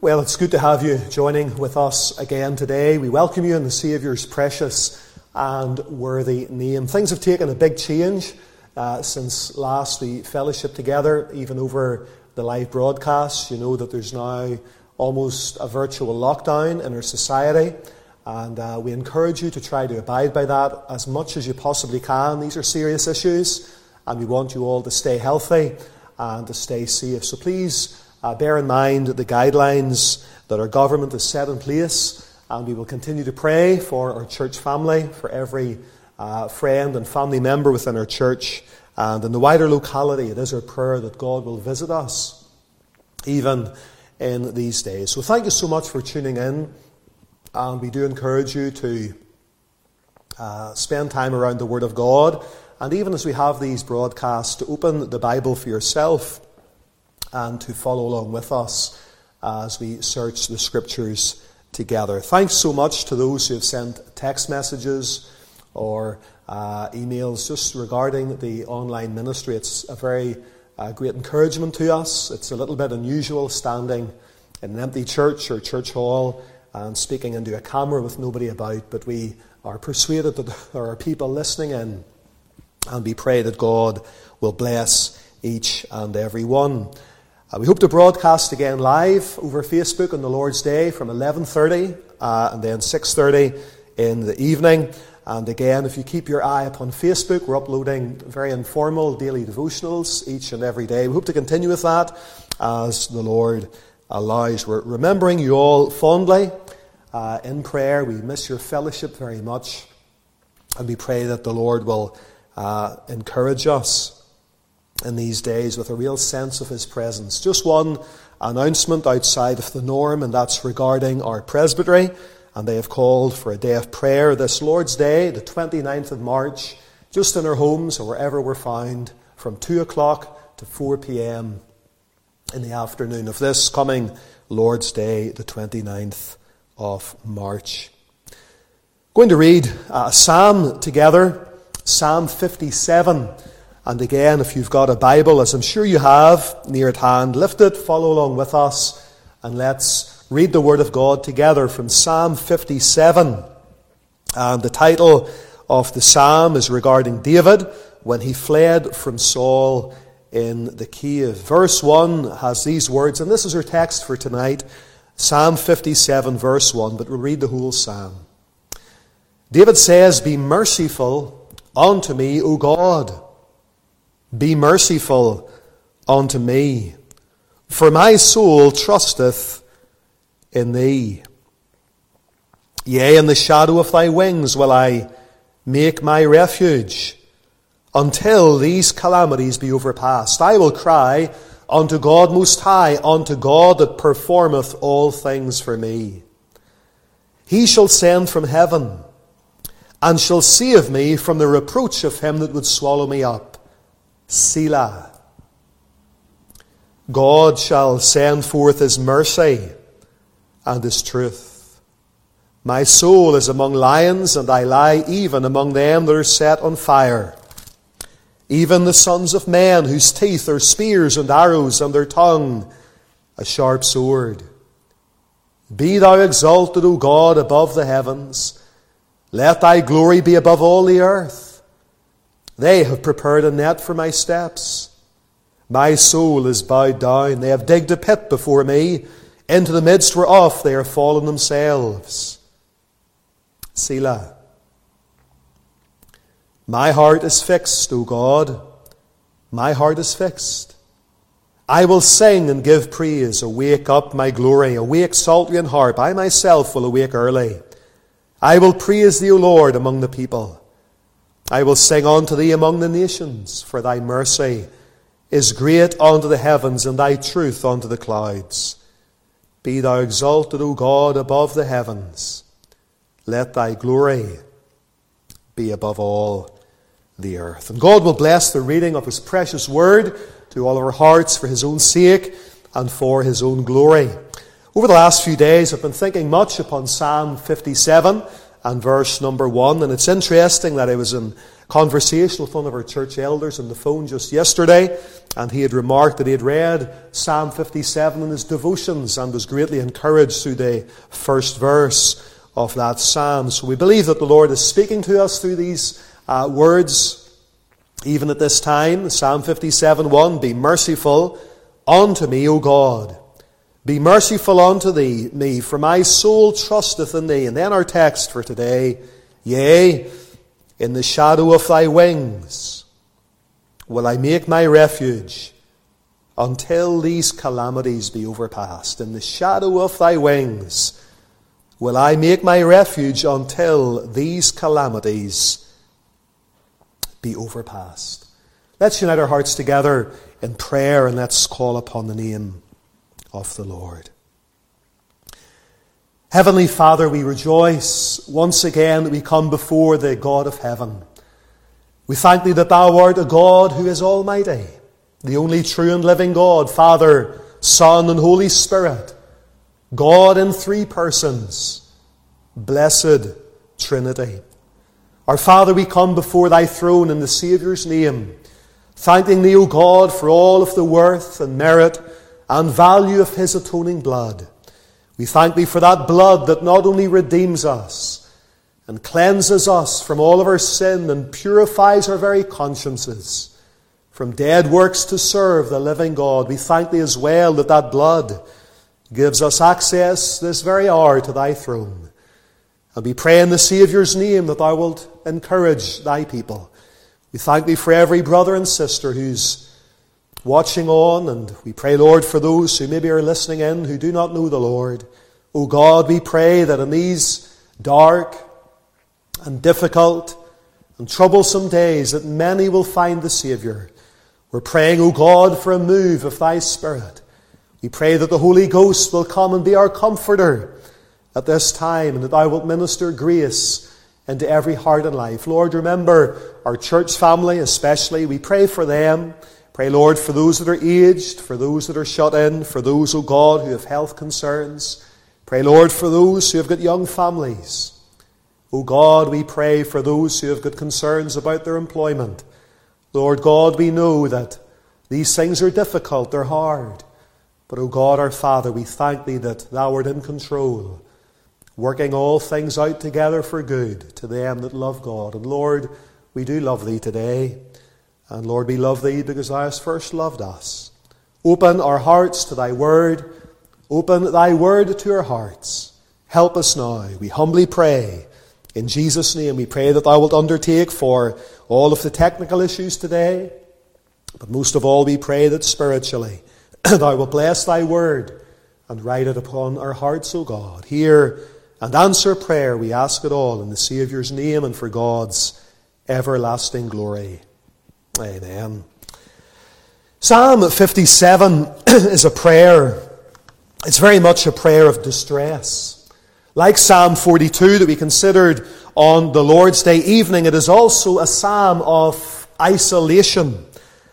Well, it's good to have you joining with us again today. We welcome you in the Saviour's precious and worthy name. Things have taken a big change since last we fellowshiped together, even over the live broadcasts. You know that there's now almost a virtual lockdown in our society, and we encourage you to try to abide by that as much as you possibly can. These are serious issues, and we want you all to stay healthy and to stay safe. So please bear in mind the guidelines that our government has set in place, and we will continue to pray for our church family, for every friend and family member within our church, and in the wider locality. It is our prayer that God will visit us even in these days. So thank you so much for tuning in, and we do encourage you to spend time around the Word of God, and even as we have these broadcasts, to open the Bible for yourself and to follow along with us as we search the Scriptures together. Thanks so much to those who have sent text messages or emails just regarding the online ministry. It's a very great encouragement to us. It's a little bit unusual standing in an empty church or church hall and speaking into a camera with nobody about, but we are persuaded that there are people listening in, and we pray that God will bless each and every one. We hope to broadcast again live over Facebook on the Lord's Day from 11:30 and then 6:30 in the evening. And again, if you keep your eye upon Facebook, we're uploading very informal daily devotionals each and every day. We hope to continue with that as the Lord allows. We're remembering you all fondly in prayer. We miss your fellowship very much, and we pray that the Lord will encourage us in these days with a real sense of His presence. Just one announcement outside of the norm, and that's regarding our presbytery. And they have called for a day of prayer this Lord's Day, the 29th of March, just in our homes or wherever we're found, from 2 o'clock to 4 p.m. in the afternoon of this coming Lord's Day, the 29th of March. Going to read a psalm together, Psalm 57. And again, if you've got a Bible, as I'm sure you have, near at hand, lift it, follow along with us, and let's read the Word of God together from Psalm 57. And the title of the psalm is regarding David when he fled from Saul in the cave. Verse 1 has these words, and this is our text for tonight, Psalm 57, verse 1, but we'll read the whole psalm. David says, "Be merciful unto me, O God. Be merciful unto me, for my soul trusteth in thee. Yea, in the shadow of thy wings will I make my refuge, until these calamities be overpast. I will cry unto God Most High, unto God that performeth all things for me. He shall send from heaven, and shall save me from the reproach of him that would swallow me up. Selah. God shall send forth His mercy and His truth. My soul is among lions, and I lie even among them that are set on fire. Even the sons of men, whose teeth are spears and arrows, and their tongue a sharp sword. Be thou exalted, O God, above the heavens. Let thy glory be above all the earth. They have prepared a net for my steps. My soul is bowed down. They have digged a pit before me, into the midst whereof they are fallen themselves. Selah. My heart is fixed, O God. My heart is fixed. I will sing and give praise. Awake up, my glory. Awake, psaltery and harp. I myself will awake early. I will praise thee, O Lord, among the people. I will sing unto thee among the nations, for thy mercy is great unto the heavens, and thy truth unto the clouds. Be thou exalted, O God, above the heavens. Let thy glory be above all the earth. And God will bless the reading of His precious word to all of our hearts for His own sake and for His own glory. Over the last few days, I've been thinking much upon Psalm 57 and verse number 1. And it's interesting that I was in conversation with one of our church elders on the phone just yesterday, and he had remarked that he had read Psalm 57 in his devotions and was greatly encouraged through the first verse of that psalm. So we believe that the Lord is speaking to us through these words, even at this time. Psalm 57:1, "Be merciful unto me, O God. Be merciful unto me, for my soul trusteth in thee." And then our text for today, "Yea, in the shadow of thy wings will I make my refuge until these calamities be overpast." In the shadow of thy wings will I make my refuge until these calamities be overpast. Let's unite our hearts together in prayer, and let's call upon the name of the Lord. Heavenly Father, we rejoice once again that we come before the God of heaven. We thank thee that thou art a God who is almighty, the only true and living God, Father, Son, and Holy Spirit, God in three persons, blessed Trinity. Our Father, we come before thy throne in the Saviour's name, thanking thee, O God, for all of the worth and merit and value of his atoning blood. We thank thee for that blood that not only redeems us and cleanses us from all of our sin and purifies our very consciences from dead works to serve the living God. We thank thee as well that that blood gives us access this very hour to thy throne. And we pray in the Saviour's name that thou wilt encourage thy people. We thank thee for every brother and sister who's watching on, and we pray, Lord, for those who maybe are listening in who do not know the Lord. O God, we pray that in these dark and difficult and troublesome days that many will find the Saviour. We're praying, O God, for a move of thy Spirit. We pray that the Holy Ghost will come and be our comforter at this time, and that thou wilt minister grace into every heart and life. Lord, remember our church family especially. We pray for them. Pray, Lord, for those that are aged, for those that are shut in, for those, O God, who have health concerns. Pray, Lord, for those who have got young families. O God, we pray for those who have got concerns about their employment. Lord God, we know that these things are difficult, they're hard. But, O God, our Father, we thank thee that thou art in control, working all things out together for good to them that love God. And Lord, we do love thee today. And Lord, we love thee because thou hast first loved us. Open our hearts to thy word. Open thy word to our hearts. Help us now, we humbly pray. In Jesus' name, we pray that thou wilt undertake for all of the technical issues today. But most of all, we pray that spiritually thou wilt bless thy word and write it upon our hearts, O God. Hear and answer prayer, we ask it all in the Saviour's name and for God's everlasting glory. Amen. Psalm 57 is a prayer. It's very much a prayer of distress. Like Psalm 42 that we considered on the Lord's Day evening, it is also a psalm of isolation.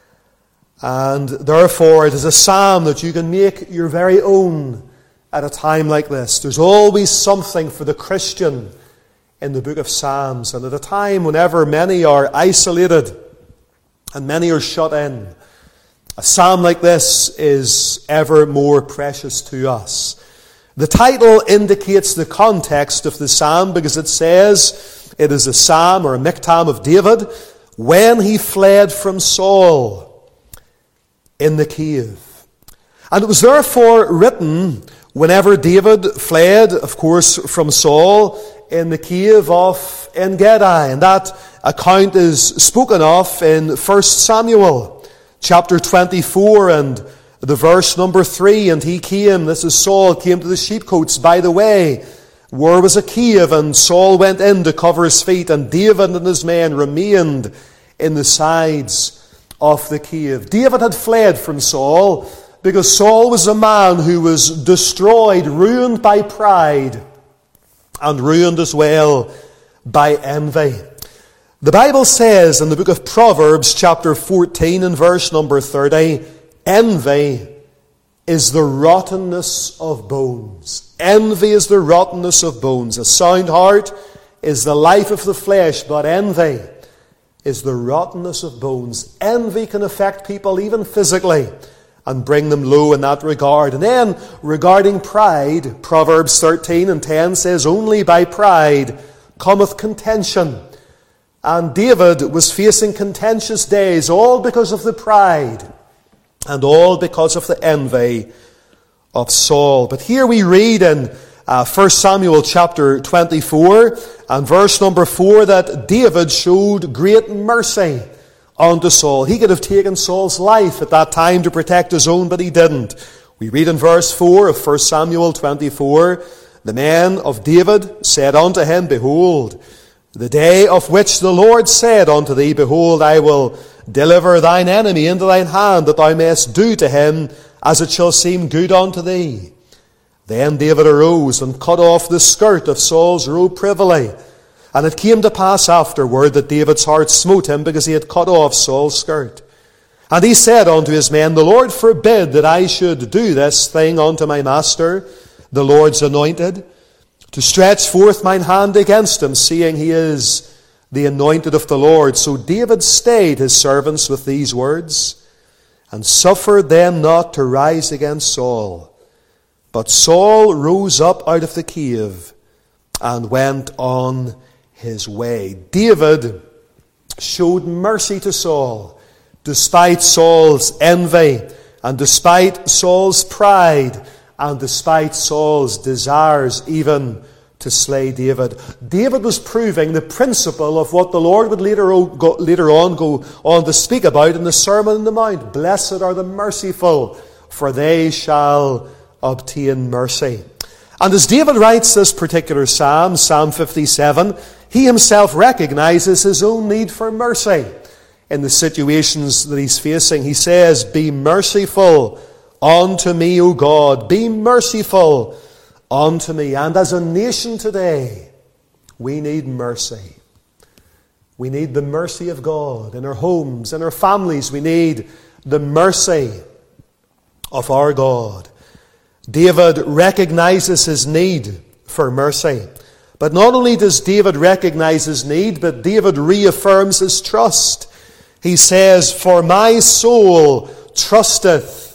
And therefore it is a psalm that you can make your very own at a time like this. There's always something for the Christian in the book of Psalms. And at a time whenever many are isolated and many are shut in, a psalm like this is ever more precious to us. The title indicates the context of the psalm because it says it is a psalm or a miktam of David when he fled from Saul in the cave. And it was therefore written whenever David fled, of course, from Saul in the cave of En-gedi. And that account is spoken of in 1 Samuel chapter 24 and the verse number 3. And he came, this is Saul, came to the sheepcotes by the way, where was a cave, and Saul went in to cover his feet, and David and his men remained in the sides of the cave. David had fled from Saul because Saul was a man who was destroyed, ruined by pride, and ruined as well by envy. The Bible says in the book of Proverbs, chapter 14 and verse number 30, envy is the rottenness of bones. Envy is the rottenness of bones. A sound heart is the life of the flesh, but envy is the rottenness of bones. Envy can affect people even physically and bring them low in that regard. And then, regarding pride, Proverbs 13:10 says, "Only by pride cometh contention." And David was facing contentious days, all because of the pride and all because of the envy of Saul. But here we read in 1 Samuel chapter 24 and verse number 4 that David showed great mercy unto Saul. He could have taken Saul's life at that time to protect his own, but he didn't. We read in verse 4 of 1 Samuel 24, "The men of David said unto him, Behold, the day of which the Lord said unto thee, Behold, I will deliver thine enemy into thine hand, that thou mayest do to him as it shall seem good unto thee. Then David arose and cut off the skirt of Saul's robe privily. And it came to pass afterward that David's heart smote him, because he had cut off Saul's skirt. And he said unto his men, The Lord forbid that I should do this thing unto my master, the Lord's anointed, to stretch forth mine hand against him, seeing he is the anointed of the Lord. So David stayed his servants with these words, and suffered them not to rise against Saul. But Saul rose up out of the cave and went on his way." David showed mercy to Saul, despite Saul's envy, and despite Saul's pride, and despite Saul's desires even to slay David. David was proving the principle of what the Lord would later on go on to speak about in the Sermon on the Mount. "Blessed are the merciful, for they shall obtain mercy." And as David writes this particular psalm, Psalm 57, he himself recognizes his own need for mercy in the situations that he's facing. He says, "Be merciful unto me, O God, be merciful unto me." And as a nation today, we need mercy. We need the mercy of God in our homes, in our families. We need the mercy of our God. David recognizes his need for mercy. But not only does David recognize his need, but David reaffirms his trust. He says, "For my soul trusteth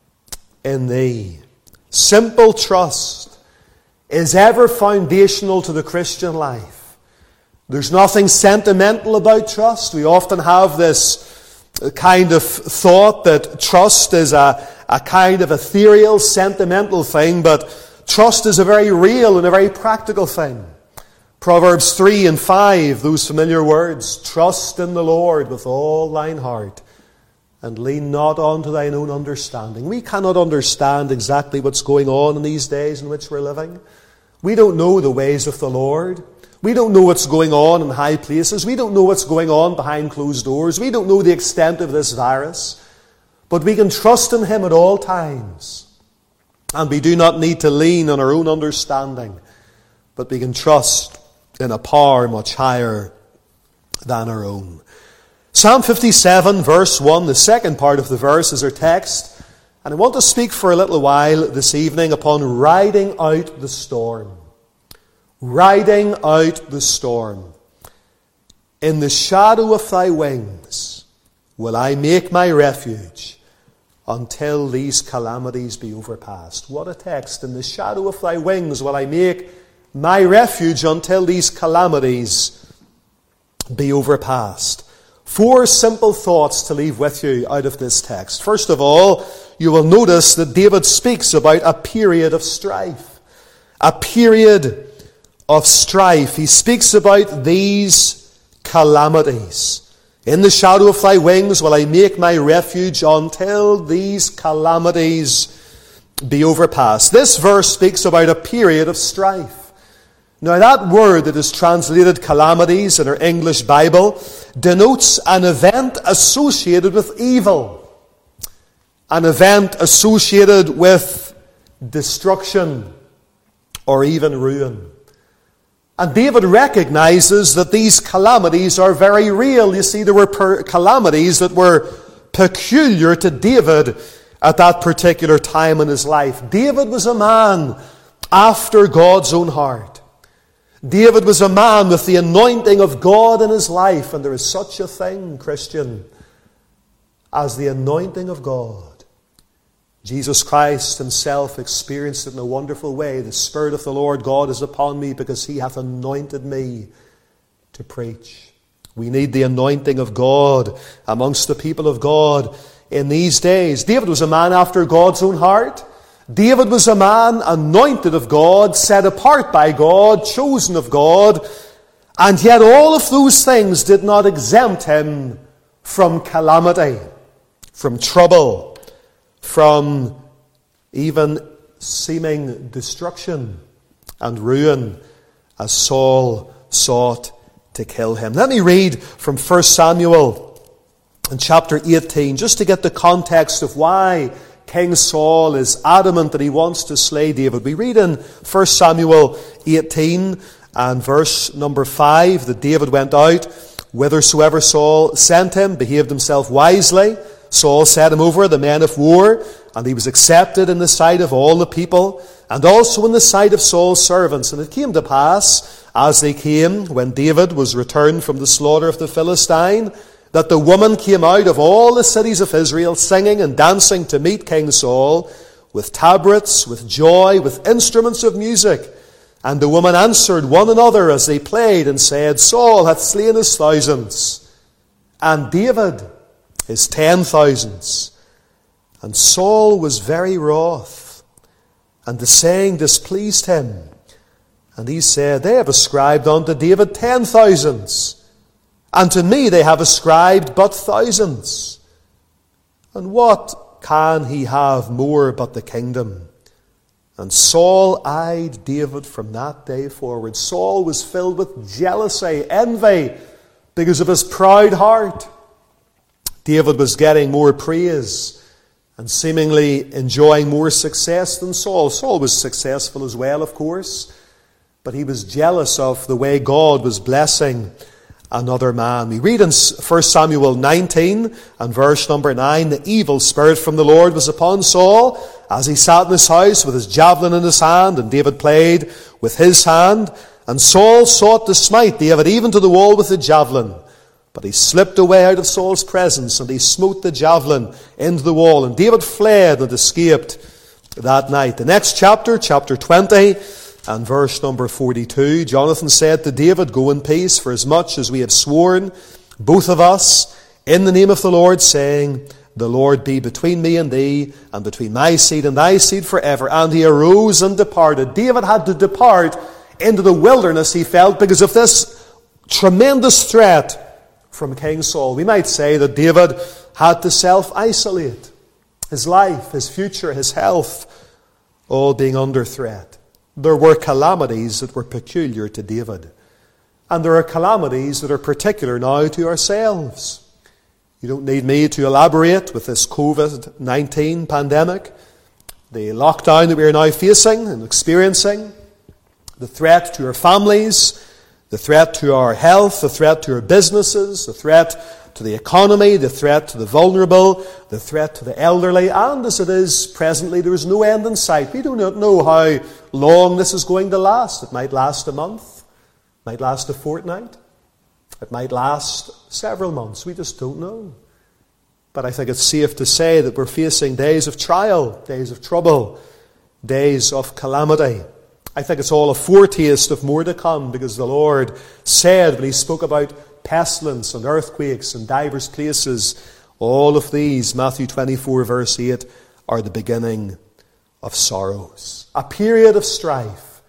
in thee." Simple trust is ever foundational to the Christian life. There's nothing sentimental about trust. We often have this kind of thought that trust is a kind of ethereal, sentimental thing, but trust is a very real and a very practical thing. Proverbs 3 and 5, those familiar words, "Trust in the Lord with all thine heart, and lean not unto thine own understanding." We cannot understand exactly what's going on in these days in which we're living. We don't know the ways of the Lord. We don't know what's going on in high places. We don't know what's going on behind closed doors. We don't know the extent of this virus. But we can trust in Him at all times. And we do not need to lean on our own understanding, but we can trust in a power much higher than our own. Psalm 57, verse 1, the second part of the verse is our text. And I want to speak for a little while this evening upon riding out the storm. Riding out the storm. "In the shadow of thy wings will I make my refuge until these calamities be overpast." What a text. "In the shadow of thy wings will I make my refuge until these calamities be overpast." 4 simple thoughts to leave with you out of this text. First of all, you will notice that David speaks about a period of strife. A period of strife. He speaks about these calamities. "In the shadow of thy wings will I make my refuge until these calamities be overpast." This verse speaks about a period of strife. Now, that word that is translated calamities in our English Bible denotes an event associated with evil. An event associated with destruction or even ruin. And David recognizes that these calamities are very real. You see, there were calamities that were peculiar to David at that particular time in his life. David was a man after God's own heart. David was a man with the anointing of God in his life, and there is such a thing, Christian, as the anointing of God. Jesus Christ himself experienced it in a wonderful way. The Spirit of the Lord God is upon me because he hath anointed me to preach. We need the anointing of God amongst the people of God in these days. David was a man after God's own heart. David was a man anointed of God, set apart by God, chosen of God, and yet all of those things did not exempt him from calamity, from trouble, from even seeming destruction and ruin as Saul sought to kill him. Let me read from 1 Samuel in chapter 18, just to get the context of why King Saul is adamant that he wants to slay David. We read in 1 Samuel 18 and verse number 5 that David went out whithersoever Saul sent him, behaved himself wisely. Saul set him over the men of war, and he was accepted in the sight of all the people, and also in the sight of Saul's servants. And it came to pass, as they came, when David was returned from the slaughter of the Philistine, that the woman came out of all the cities of Israel, singing and dancing to meet King Saul, with tabrets, with joy, with instruments of music. And the woman answered one another as they played, and said, Saul hath slain his thousands, and David his 10,000s. And Saul was very wroth, and the saying displeased him. And he said, They have ascribed unto David 10,000s, and to me they have ascribed but thousands. And what can he have more but the kingdom? And Saul eyed David from that day forward. Saul was filled with jealousy, envy, because of his proud heart. David was getting more praise and seemingly enjoying more success than Saul. Saul was successful as well, of course, but he was jealous of the way God was blessing another man. We read in 1 Samuel 19 and verse number 9, the evil spirit from the Lord was upon Saul as he sat in his house with his javelin in his hand, and David played with his hand. And Saul sought to smite David even to the wall with the javelin. But he slipped away out of Saul's presence, and he smote the javelin into the wall. And David fled and escaped that night. The next chapter, chapter 20, and verse number 42, Jonathan said to David, Go in peace, for as much as we have sworn, both of us, in the name of the Lord, saying, The Lord be between me and thee, and between my seed and thy seed forever. And he arose and departed. David had to depart into the wilderness, he felt, because of this tremendous threat from King Saul. We might say that David had to self-isolate. His life, his future, his health, all being under threat. There were calamities that were peculiar to David. And there are calamities that are particular now to ourselves. You don't need me to elaborate with this COVID-19 pandemic, the lockdown that we are now facing and experiencing, the threat to our families, the threat to our health, the threat to our businesses, the threat to the economy, the threat to the vulnerable, the threat to the elderly, and as it is presently, there is no end in sight. We do not know how long this is going to last. It might last a month, it might last a fortnight, it might last several months. We just don't know. But I think it's safe to say that we're facing days of trial, days of trouble, days of calamity. I think it's all a foretaste of more to come, because the Lord said when he spoke about pestilence and earthquakes in divers places, all of these, Matthew 24 verse 8, are the beginning of sorrows. A period of strife,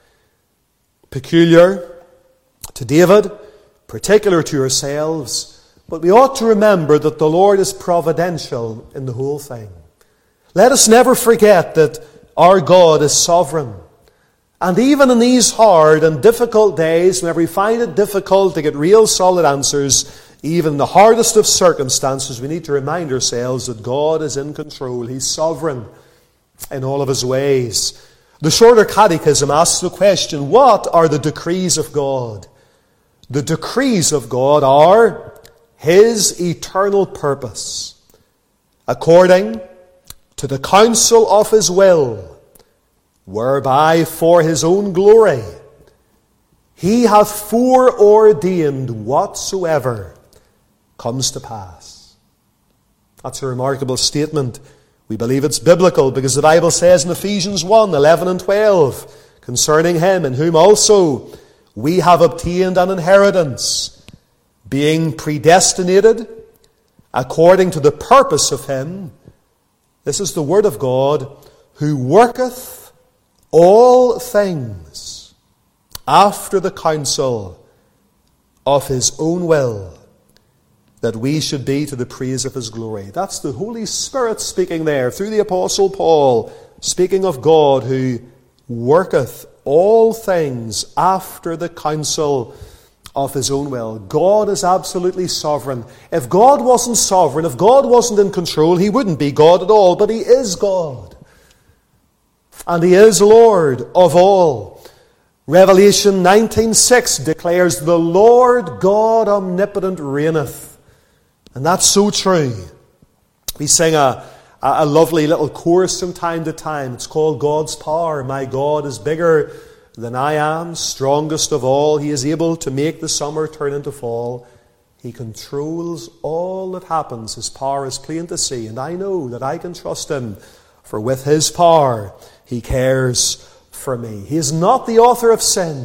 peculiar to David, particular to ourselves, but we ought to remember that the Lord is providential in the whole thing. Let us never forget that our God is sovereign. And even in these hard and difficult days, whenever we find it difficult to get real solid answers, even in the hardest of circumstances, we need to remind ourselves that God is in control. He's sovereign in all of his ways. The Shorter Catechism asks the question, what are the decrees of God? The decrees of God are his eternal purpose, according to the counsel of his will, whereby for his own glory He hath foreordained whatsoever comes to pass. That's a remarkable statement. We believe it's biblical because the Bible says in Ephesians 1, 11 and 12, concerning him, in whom also we have obtained an inheritance, being predestinated according to the purpose of him, this is the word of God, who worketh all things after the counsel of his own will, that we should be to the praise of his glory. That's the Holy Spirit speaking there through the Apostle Paul, speaking of God who worketh all things after the counsel of his own will. God is absolutely sovereign. If God wasn't sovereign, if God wasn't in control, he wouldn't be God at all. But he is God. And he is Lord of all. Revelation 19:6 declares, the Lord God omnipotent reigneth. And that's so true. We sing a lovely little chorus from time to time. It's called God's Power. My God is bigger than I am, strongest of all. He is able to make the summer turn into fall. He controls all that happens. His power is plain to see. And I know that I can trust him, for with his power he cares for me. He is not the author of sin,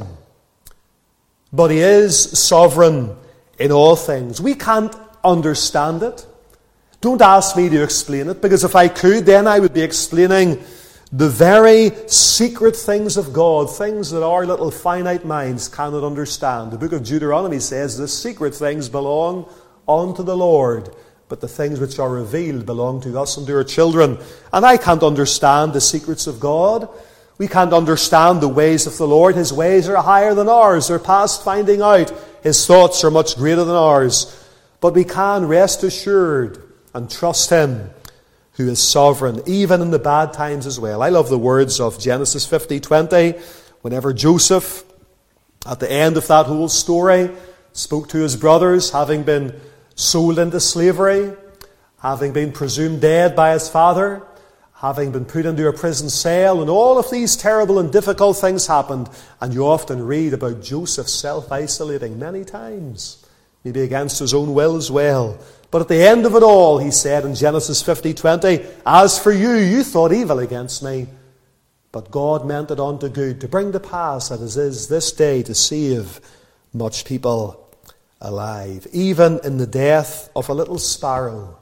but he is sovereign in all things. We can't understand it. Don't ask me to explain it, because if I could, then I would be explaining the very secret things of God, things that our little finite minds cannot understand. The book of Deuteronomy says the secret things belong unto the Lord, but the things which are revealed belong to us and to our children. And I can't understand the secrets of God. We can't understand the ways of the Lord. His ways are higher than ours. They're past finding out. His thoughts are much greater than ours. But we can rest assured and trust him, who is sovereign, even in the bad times as well. I love the words of Genesis 50:20, whenever Joseph, at the end of that whole story, spoke to his brothers, having been sold into slavery, having been presumed dead by his father, having been put into a prison cell, and all of these terrible and difficult things happened. And you often read about Joseph self-isolating many times, maybe against his own will as well. But at the end of it all, he said in Genesis 50:20, as for you, you thought evil against me, but God meant it unto good, to bring to pass that it is this day to save much people alive. Even in the death of a little sparrow,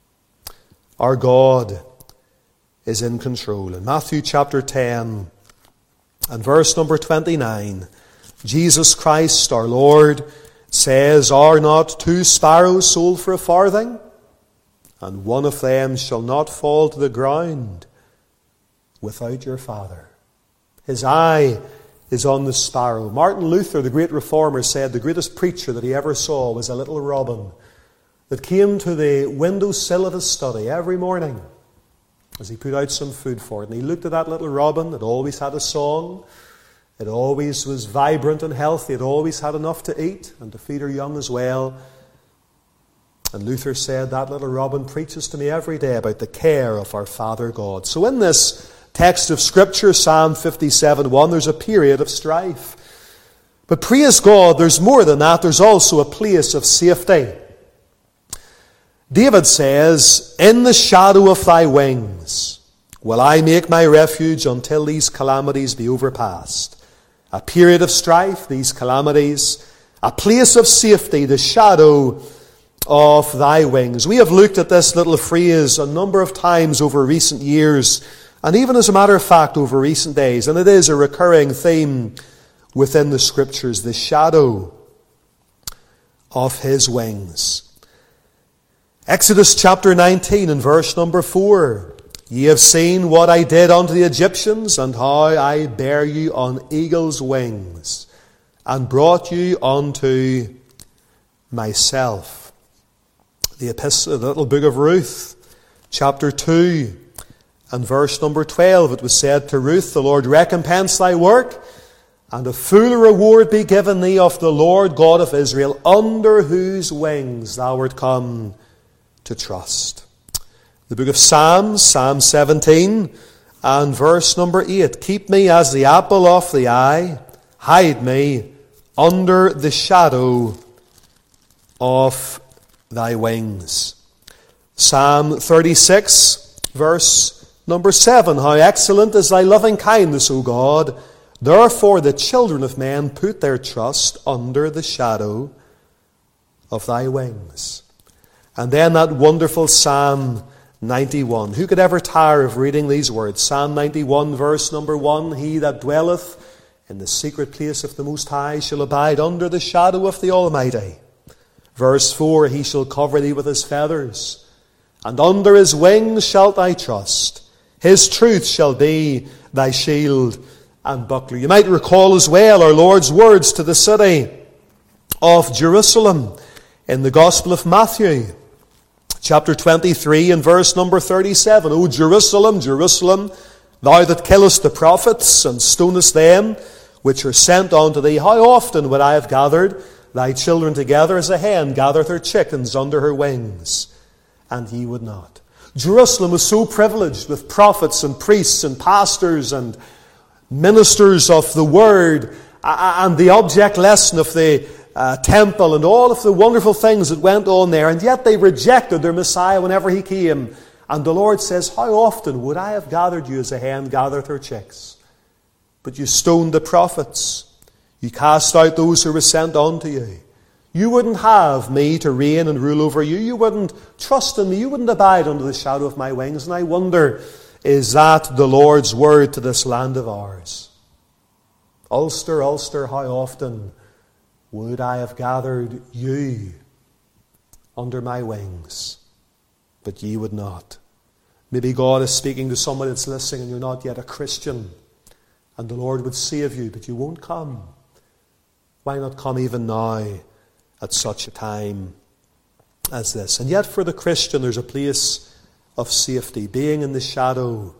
our God is in control. In Matthew chapter 10 and verse number 29, Jesus Christ our Lord says, are not 2 sparrows sold for a farthing? And one of them shall not fall to the ground without your Father. His eye is on the sparrow. Martin Luther, the great reformer, said the greatest preacher that he ever saw was a little robin that came to the windowsill of his study every morning as he put out some food for it. And he looked at that little robin. It always had a song. It always was vibrant and healthy. It always had enough to eat and to feed her young as well. And Luther said, that little robin preaches to me every day about the care of our Father God. So in this text of Scripture, Psalm 57:1, there's a period of strife. But praise God, there's more than that. There's also a place of safety. David says, in the shadow of thy wings will I make my refuge until these calamities be overpast. A period of strife, these calamities, a place of safety, the shadow of thy wings. We have looked at this little phrase a number of times over recent years, and even as a matter of fact over recent days, and it is a recurring theme within the Scriptures, the shadow of his wings. Exodus chapter 19 and verse number 4. Ye have seen what I did unto the Egyptians, and how I bare you on eagle's wings, and brought you unto myself. The little book of Ruth, chapter 2, and verse number 12. It was said to Ruth, the Lord recompense thy work, and a full reward be given thee of the Lord God of Israel, under whose wings thou art come to trust. The book of Psalms, Psalm 17 and verse number 8. Keep me as the apple of the eye, hide me under the shadow of thy wings. Psalm 36, verse number 7. How excellent is thy loving kindness, O God! Therefore the children of men put their trust under the shadow of thy wings. And then that wonderful Psalm 91. Who could ever tire of reading these words? Psalm 91, verse number 1. He that dwelleth in the secret place of the Most High shall abide under the shadow of the Almighty. Verse 4. He shall cover thee with his feathers, and under his wings shalt thou trust. His truth shall be thy shield and buckler. You might recall as well our Lord's words to the city of Jerusalem in the Gospel of Matthew, chapter 23 and verse number 37. O Jerusalem, Jerusalem, thou that killest the prophets and stonest them which are sent unto thee, how often would I have gathered thy children together as a hen gathereth her chickens under her wings, and ye would not. Jerusalem was so privileged with prophets and priests and pastors and ministers of the word, and the object lesson of the temple, and all of the wonderful things that went on there, and yet they rejected their Messiah whenever he came. And the Lord says, how often would I have gathered you as a hen gathereth her chicks? But you stoned the prophets. You cast out those who were sent unto you. You wouldn't have me to reign and rule over you. You wouldn't trust in me. You wouldn't abide under the shadow of my wings. And I wonder, is that the Lord's word to this land of ours? Ulster, Ulster, how often would I have gathered you under my wings, but ye would not. Maybe God is speaking to someone that's listening and you're not yet a Christian, and the Lord would save you, but you won't come. Why not come even now at such a time as this? And yet for the Christian there's a place of safety, being in the shadow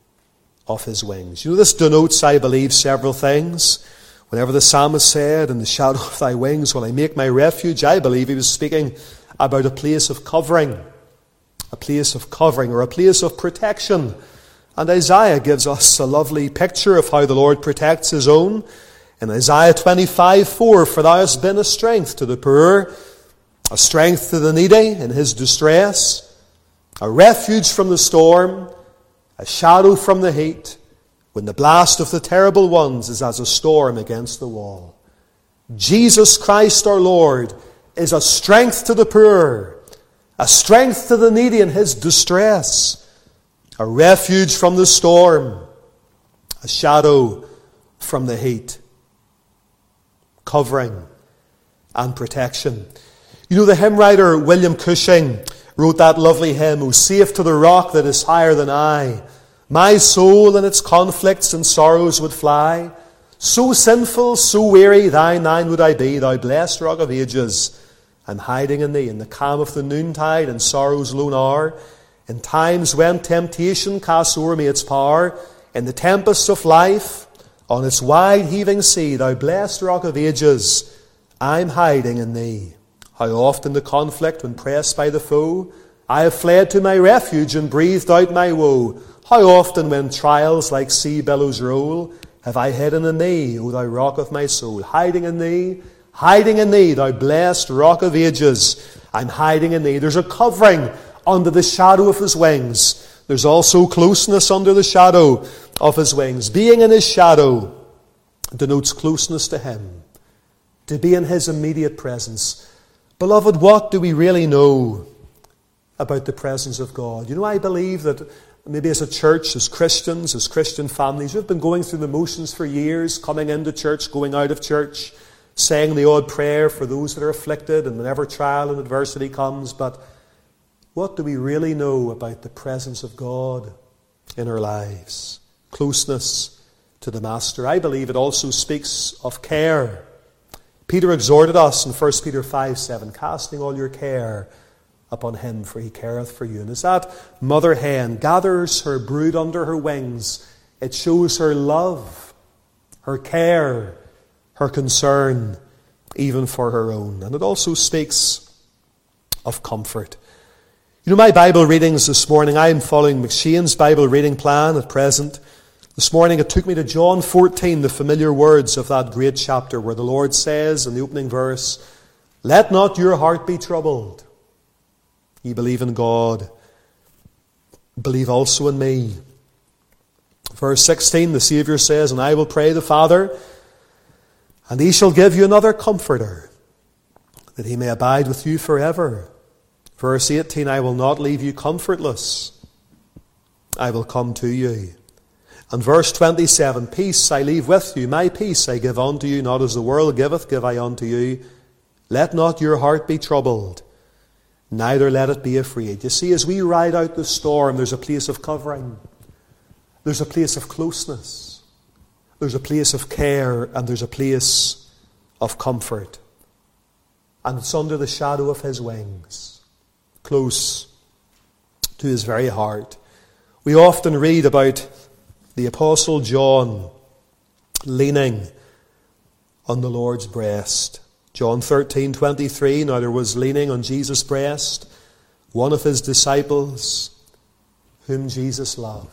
of his wings. You know, this denotes, I believe, several things. Whenever the psalmist said, in the shadow of thy wings will I make my refuge, I believe he was speaking about a place of covering, or a place of protection. And Isaiah gives us a lovely picture of how the Lord protects his own. In Isaiah 25:4, for thou hast been a strength to the poor, a strength to the needy in his distress, a refuge from the storm, a shadow from the heat, when the blast of the terrible ones is as a storm against the wall. Jesus Christ our Lord is a strength to the poor, a strength to the needy in his distress, a refuge from the storm, a shadow from the heat, covering and protection. You know, the hymn writer William Cushing wrote that lovely hymn, O safe to the rock that is higher than I, my soul in its conflicts and sorrows would fly. So sinful, so weary, thine would I be, thou blessed rock of ages. I'm hiding in thee in the calm of the noontide and sorrow's lone hour, in times when temptation casts o'er me its power, in the tempests of life, on its wide heaving sea, thou blessed rock of ages, I'm hiding in thee. How often the conflict when pressed by the foe, I have fled to my refuge and breathed out my woe. How often when trials like sea billows roll, have I hidden in thee, O thou rock of my soul. Hiding in thee, thou blessed rock of ages. I'm hiding in thee. There's a covering under the shadow of his wings. There's also closeness under the shadow of his wings. Being in his shadow denotes closeness to him, to be in his immediate presence. Beloved, what do we really know about the presence of God? You know, I believe that maybe as a church, as Christians, as Christian families, we've been going through the motions for years, coming into church, going out of church, saying the odd prayer for those that are afflicted, and whenever trial and adversity comes. But what do we really know about the presence of God in our lives? Closeness to the Master. I believe it also speaks of care. Peter exhorted us in 1 Peter 5:7, casting all your care upon him, for he careth for you. And as that mother hen gathers her brood under her wings, it shows her love, her care, her concern, even for her own. And it also speaks of comfort. You know, my Bible readings this morning, I am following McShane's Bible reading plan at present. This morning it took me to John 14, the familiar words of that great chapter where the Lord says in the opening verse, "Let not your heart be troubled. Ye believe in God, believe also in me." Verse 16, the Saviour says, "And I will pray the Father, and he shall give you another Comforter, that he may abide with you forever." Verse 18, "I will not leave you comfortless. I will come to you." And verse 27, "Peace I leave with you, my peace I give unto you, not as the world giveth, give I unto you. Let not your heart be troubled, neither let it be afraid." You see, as we ride out the storm, there's a place of covering. There's a place of closeness. There's a place of care, and there's a place of comfort. And it's under the shadow of his wings, close to his very heart. We often read about the Apostle John leaning on the Lord's breast. John 13:23, now there was leaning on Jesus' breast one of his disciples whom Jesus loved.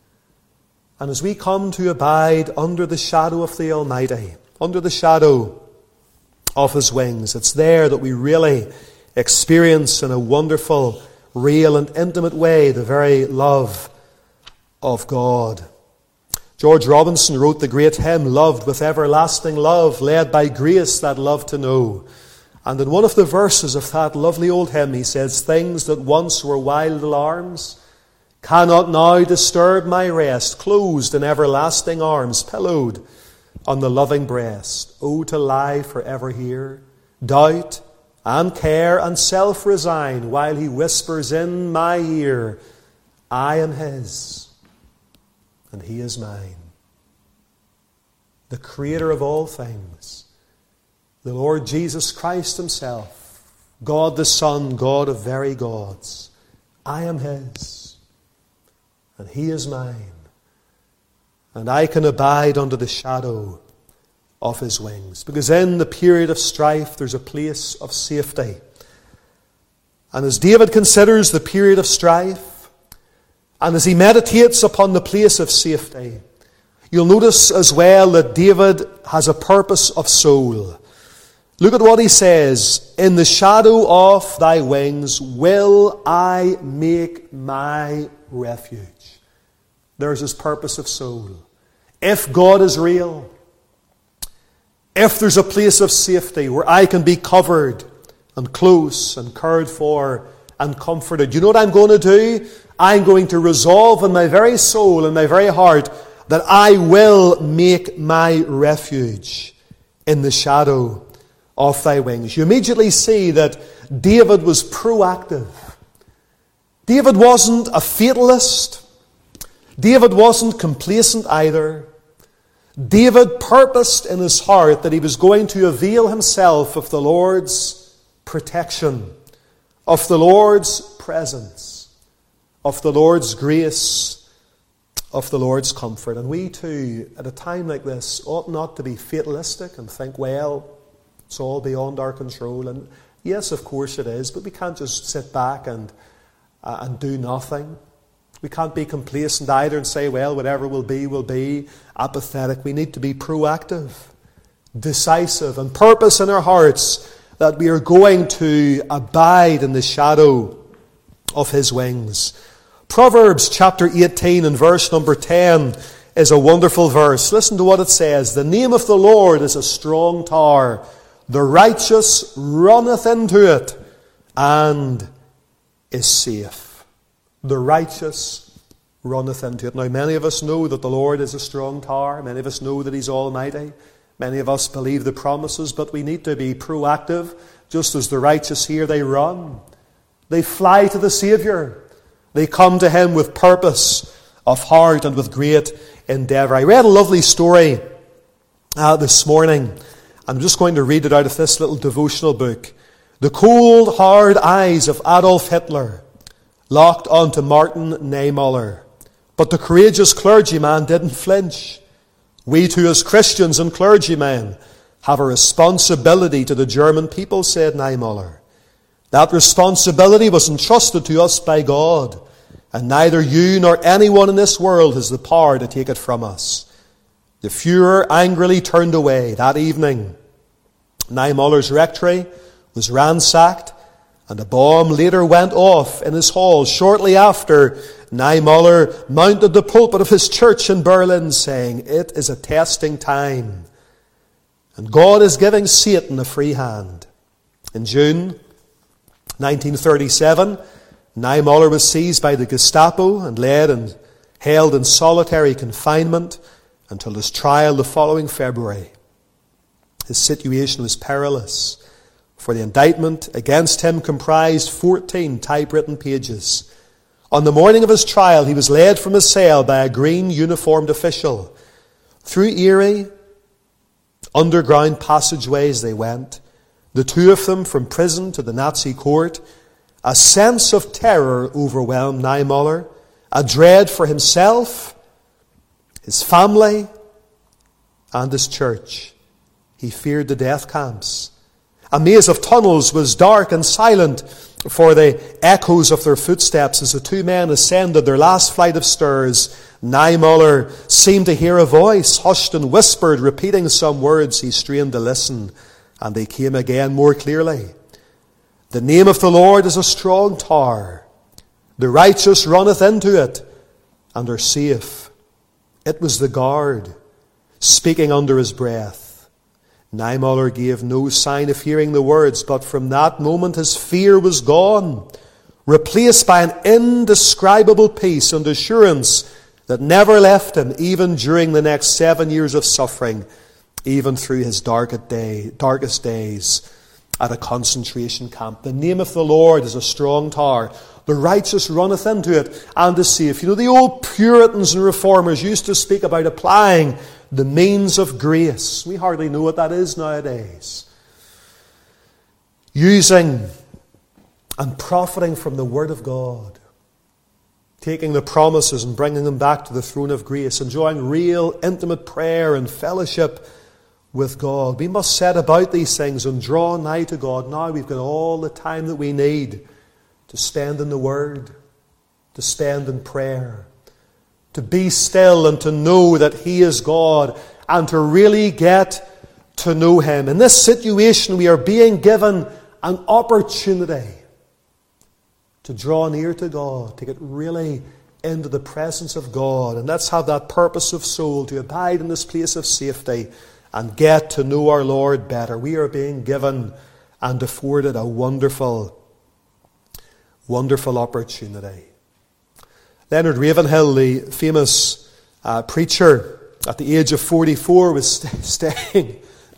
And as we come to abide under the shadow of the Almighty, under the shadow of his wings, it's there that we really experience in a wonderful, real and intimate way the very love of God. George Robinson wrote the great hymn, "Loved with everlasting love, led by grace that love to know." And in one of the verses of that lovely old hymn he says, "Things that once were wild alarms cannot now disturb my rest, closed in everlasting arms, pillowed on the loving breast. Oh, to lie forever here, doubt and care and self resign, while he whispers in my ear, I am his and he is mine." The Creator of all things, the Lord Jesus Christ himself, God the Son, God of very gods, I am his and he is mine, and I can abide under the shadow of his wings. Because in the period of strife, there's a place of safety. And as David considers the period of strife, and as he meditates upon the place of safety, you'll notice as well that David has a purpose of soul. Look at what he says, "In the shadow of thy wings will I make my refuge." There's his purpose of soul. If God is real, if there's a place of safety where I can be covered and close and cared for and comforted, you know what I'm going to do? I'm going to resolve in my very soul, in my very heart, that I will make my refuge in the shadow of thy wings. You immediately see that David was proactive. David wasn't a fatalist. David wasn't complacent either. David purposed in his heart that he was going to avail himself of the Lord's protection, of the Lord's presence, of the Lord's grace, of the Lord's comfort. And we too, at a time like this, ought not to be fatalistic and think, well, it's all beyond our control. And yes, of course it is, but we can't just sit back and do nothing. We can't be complacent either and say, well, whatever will be, apathetic. We need to be proactive, decisive, and purpose in our hearts that we are going to abide in the shadow of his wings. Proverbs chapter 18 and verse number 10 is a wonderful verse. Listen to what it says. "The name of the Lord is a strong tower. The righteous runneth into it and is safe." The righteous runneth into it. Now, many of us know that the Lord is a strong tower. Many of us know that he's almighty. Many of us believe the promises, but we need to be proactive. Just as the righteous here, they run. They fly to the Saviour. They come to him with purpose of heart and with great endeavour. I read a lovely story this morning. I'm just going to read it out of this little devotional book. The cold, hard eyes of Adolf Hitler locked onto Martin Niemöller. But the courageous clergyman didn't flinch. We too, as Christians and clergymen, have a responsibility to the German people, said Niemöller. That responsibility was entrusted to us by God. and neither you nor anyone in this world has the power to take it from us." The Fuhrer angrily turned away. That evening, Niemöller's rectory was ransacked, and a bomb later went off in his hall. Shortly after, Niemöller mounted the pulpit of his church in Berlin, saying, "It is a testing time, and God is giving Satan a free hand." In June 1937, Niemöller was seized by the Gestapo and held in solitary confinement until his trial the following February. His situation was perilous, for the indictment against him comprised 14 typewritten pages. On the morning of his trial, he was led from his cell by a green uniformed official. Through eerie, underground passageways they went, the two of them from prison to the Nazi court. A sense of terror overwhelmed Niemöller, a dread for himself, his family, and his church. He feared the death camps. A maze of tunnels was dark and silent for the echoes of their footsteps as the two men ascended their last flight of stairs. Niemöller seemed to hear a voice, hushed and whispered, repeating some words. He strained to listen, and they came again more clearly. "The name of the Lord is a strong tower. The righteous runneth into it, and are safe." It was the guard, speaking under his breath. Niemöller gave no sign of hearing the words, but from that moment his fear was gone, replaced by an indescribable peace and assurance that never left him, even during the next 7 years of suffering, even through his darkest days at a concentration camp. The name of the Lord is a strong tower. The righteous runneth into it, and is safe. You know, the old Puritans and Reformers used to speak about applying the means of grace. We hardly know what that is nowadays. Using and profiting from the Word of God. Taking the promises and bringing them back to the throne of grace. Enjoying real, intimate prayer and fellowship with God. We must set about these things and draw nigh to God. Now we've got all the time that we need to spend in the Word, to spend in prayer, to be still and to know that He is God, and to really get to know Him. In this situation, we are being given an opportunity to draw near to God, to get really into the presence of God. And let's have that purpose of soul, to abide in this place of safety and get to know our Lord better. We are being given and afforded a wonderful, wonderful opportunity. Leonard Ravenhill, the famous preacher, at the age of 44, was staying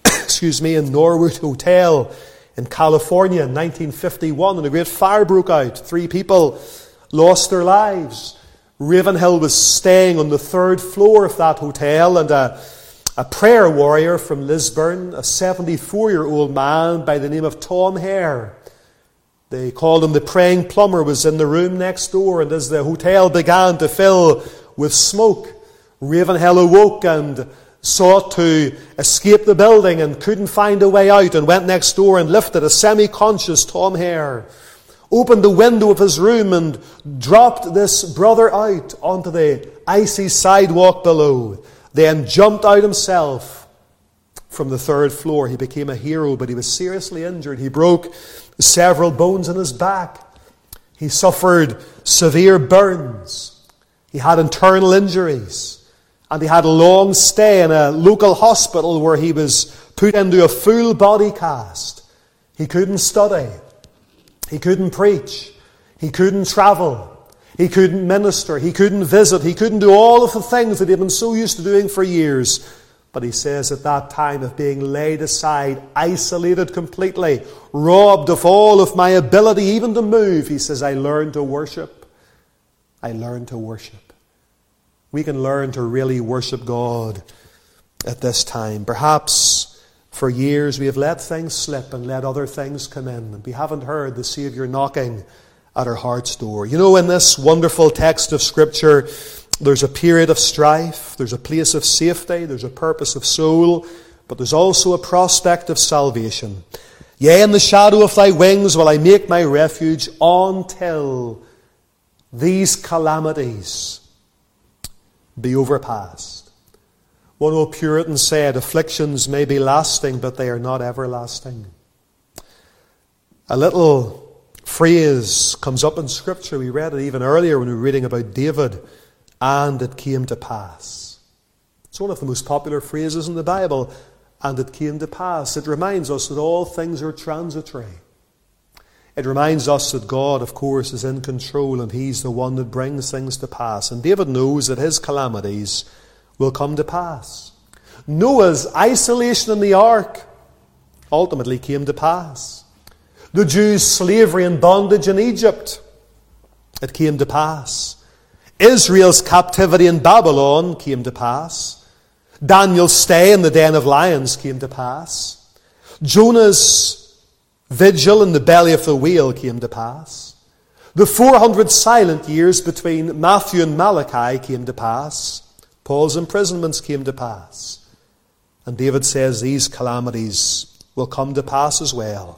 in Norwood Hotel in California in 1951, and a great fire broke out. 3 people lost their lives. Ravenhill was staying on the 3rd floor of that hotel, and a prayer warrior from Lisburn, a 74-year-old man by the name of Tom Hare, they called him the praying plumber, was in the room next door, and as the hotel began to fill with smoke, Ravenhill awoke and sought to escape the building and couldn't find a way out, and went next door and lifted a semi-conscious Tom Hare, opened the window of his room and dropped this brother out onto the icy sidewalk below, then jumped out himself from the 3rd floor. He became a hero, but he was seriously injured. He broke several bones in his back. He suffered severe burns. He had internal injuries. And he had a long stay in a local hospital where he was put into a full body cast. He couldn't study. He couldn't preach. He couldn't travel. He couldn't minister. He couldn't visit. He couldn't do all of the things that he had been so used to doing for years. But he says at that time of being laid aside, isolated completely, robbed of all of my ability even to move, he says, I learned to worship. I learned to worship. We can learn to really worship God at this time. Perhaps for years we have let things slip and let other things come in, and we haven't heard the Saviour knocking at our heart's door. You know, in this wonderful text of Scripture, there's a period of strife, there's a place of safety, there's a purpose of soul, but there's also a prospect of salvation. Yea, in the shadow of thy wings will I make my refuge until these calamities be overpast. One old Puritan said, afflictions may be lasting, but they are not everlasting. A little phrase comes up in Scripture. We read it even earlier when we were reading about David. And it came to pass. It's one of the most popular phrases in the Bible. And it came to pass. It reminds us that all things are transitory. It reminds us that God, of course, is in control and He's the one that brings things to pass. And David knows that his calamities will come to pass. Noah's isolation in the ark ultimately came to pass. The Jews' slavery and bondage in Egypt, it came to pass. Israel's captivity in Babylon came to pass. Daniel's stay in the den of lions came to pass. Jonah's vigil in the belly of the whale came to pass. The 400 silent years between Matthew and Malachi came to pass. Paul's imprisonments came to pass. And David says these calamities will come to pass as well.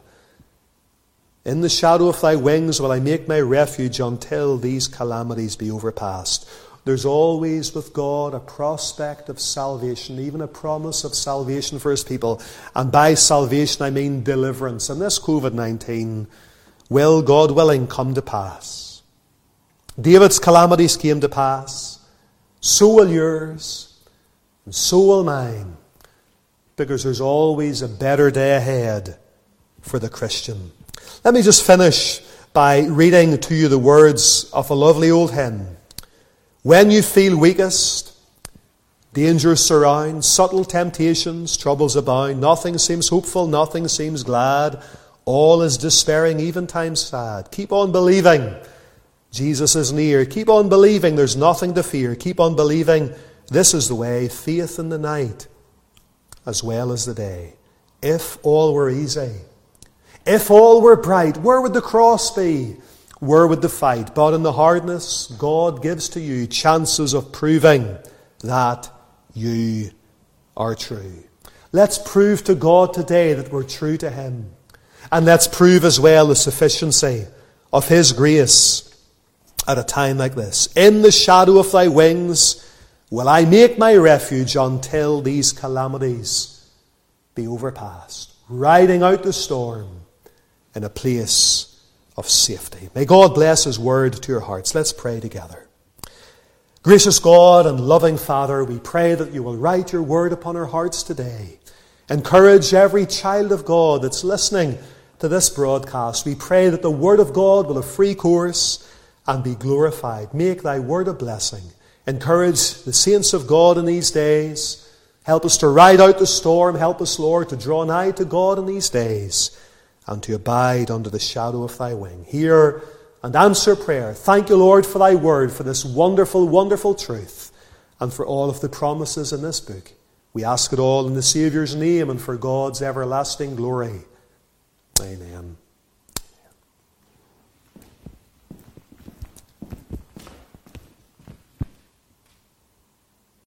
In the shadow of thy wings will I make my refuge until these calamities be overpast. There's always with God a prospect of salvation, even a promise of salvation for His people. And by salvation I mean deliverance. And this COVID-19 will, God willing, come to pass. David's calamities came to pass. So will yours, and so will mine. Because there's always a better day ahead for the Christian. Let me just finish by reading to you the words of a lovely old hymn. When you feel weakest, dangers surround, subtle temptations, troubles abound, nothing seems hopeful, nothing seems glad, all is despairing, even times sad. Keep on believing, Jesus is near. Keep on believing, there's nothing to fear. Keep on believing, this is the way, faith in the night as well as the day. If all were easy, if all were bright, where would the cross be? Where would the fight? But in the hardness, God gives to you chances of proving that you are true. Let's prove to God today that we're true to Him. And let's prove as well the sufficiency of His grace at a time like this. In the shadow of thy wings will I make my refuge until these calamities be overpast. Riding out the storm in a place of safety. May God bless His word to your hearts. Let's pray together. Gracious God and loving Father, we pray that you will write your word upon our hearts today. Encourage every child of God that's listening to this broadcast. We pray that the word of God will have free course and be glorified. Make thy word a blessing. Encourage the saints of God in these days. Help us to ride out the storm. Help us, Lord, to draw nigh to God in these days and to abide under the shadow of thy wing. Hear and answer prayer. Thank you, Lord, for thy word, for this wonderful, wonderful truth, and for all of the promises in this book. We ask it all in the Saviour's name and for God's everlasting glory. Amen.